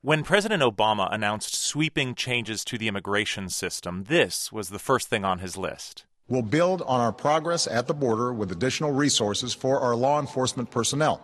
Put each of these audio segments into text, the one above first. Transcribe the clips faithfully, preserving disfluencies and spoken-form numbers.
When President Obama announced sweeping changes to the immigration system, this was the first thing on his list. We'll build on our progress at the border with additional resources for our law enforcement personnel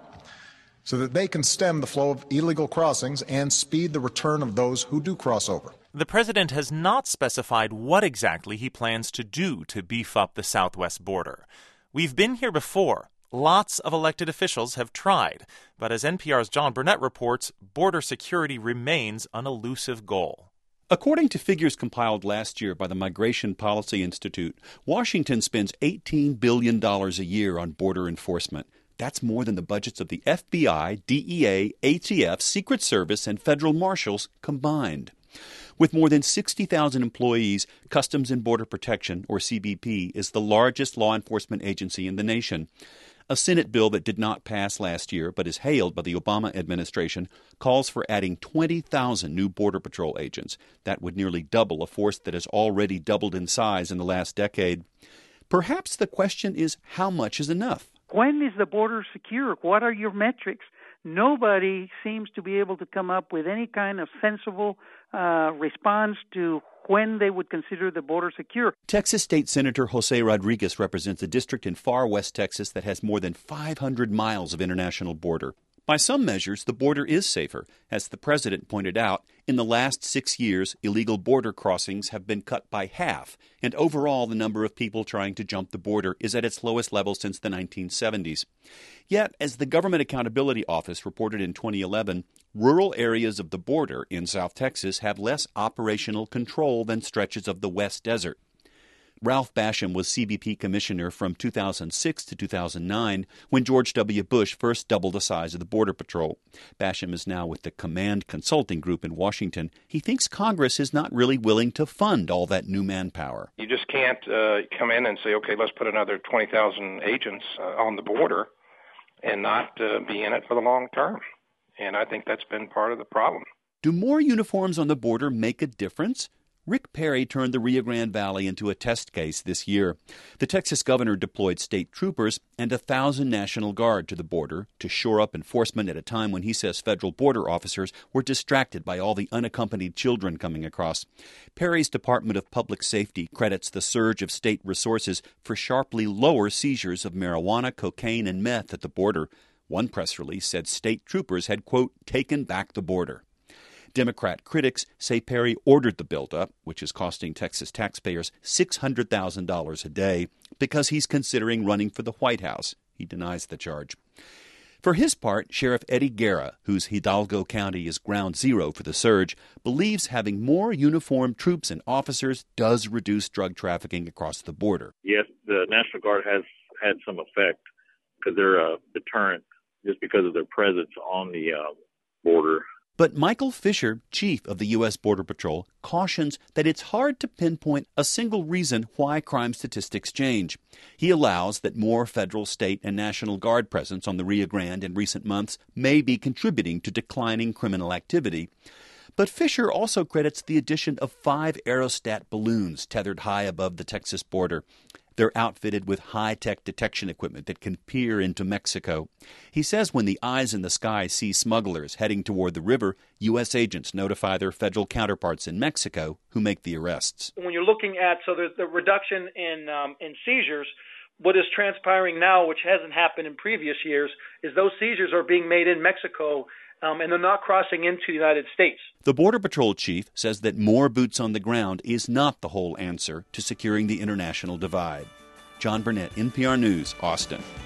so that they can stem the flow of illegal crossings and speed the return of those who do cross over. The president has not specified what exactly he plans to do to beef up the southwest border. We've been here before. Lots of elected officials have tried, but as N P R's John Burnett reports, border security remains an elusive goal. According to figures compiled last year by the Migration Policy Institute, Washington spends eighteen billion dollars a year on border enforcement. That's more than the budgets of the F B I, D E A, A T F, Secret Service, and federal marshals combined. With more than sixty thousand employees, Customs and Border Protection, or C B P, is the largest law enforcement agency in the nation. A Senate bill that did not pass last year but is hailed by the Obama administration calls for adding twenty thousand new Border Patrol agents. That would nearly double a force that has already doubled in size in the last decade. Perhaps the question is, how much is enough? When is the border secure? What are your metrics? Nobody seems to be able to come up with any kind of sensible uh, response to when they would consider the border secure. Texas State Senator Jose Rodriguez represents a district in far west Texas that has more than five hundred miles of international border. By some measures, the border is safer. As the president pointed out, in the last six years, illegal border crossings have been cut by half, and overall the number of people trying to jump the border is at its lowest level since the nineteen seventies. Yet, as the Government Accountability Office reported in twenty eleven, rural areas of the border in South Texas have less operational control than stretches of the West Desert. Ralph Basham was C B P commissioner from two thousand six to two thousand nine when George W. Bush first doubled the size of the Border Patrol. Basham is now with the Command Consulting Group in Washington. He thinks Congress is not really willing to fund all that new manpower. You just can't uh, come in and say, okay, let's put another twenty thousand agents uh, on the border and not uh, be in it for the long term. And I think that's been part of the problem. Do more uniforms on the border make a difference? Rick Perry turned the Rio Grande Valley into a test case this year. The Texas governor deployed state troopers and a thousand National Guard to the border to shore up enforcement at a time when he says federal border officers were distracted by all the unaccompanied children coming across. Perry's Department of Public Safety credits the surge of state resources for sharply lower seizures of marijuana, cocaine, and meth at the border. One press release said state troopers had, quote, taken back the border. Democrat critics say Perry ordered the buildup, which is costing Texas taxpayers six hundred thousand dollars a day, because he's considering running for the White House. He denies the charge. For his part, Sheriff Eddie Guerra, whose Hidalgo County is ground zero for the surge, believes having more uniformed troops and officers does reduce drug trafficking across the border. Yes, the National Guard has had some effect because they're a deterrent just because of their presence on the uh, border. But Michael Fisher, chief of the U S. Border Patrol, cautions that it's hard to pinpoint a single reason why crime statistics change. He allows that more federal, state, and National Guard presence on the Rio Grande in recent months may be contributing to declining criminal activity. But Fisher also credits the addition of five aerostat balloons tethered high above the Texas border. They're outfitted with high-tech detection equipment that can peer into Mexico. He says when the eyes in the sky see smugglers heading toward the river, U S agents notify their federal counterparts in Mexico who make the arrests. When you're looking at so the, the reduction in um, in seizures, what is transpiring now, which hasn't happened in previous years, is those seizures are being made in Mexico, um, and they're not crossing into the United States. The Border Patrol chief says that more boots on the ground is not the whole answer to securing the international divide. John Burnett, N P R News, Austin.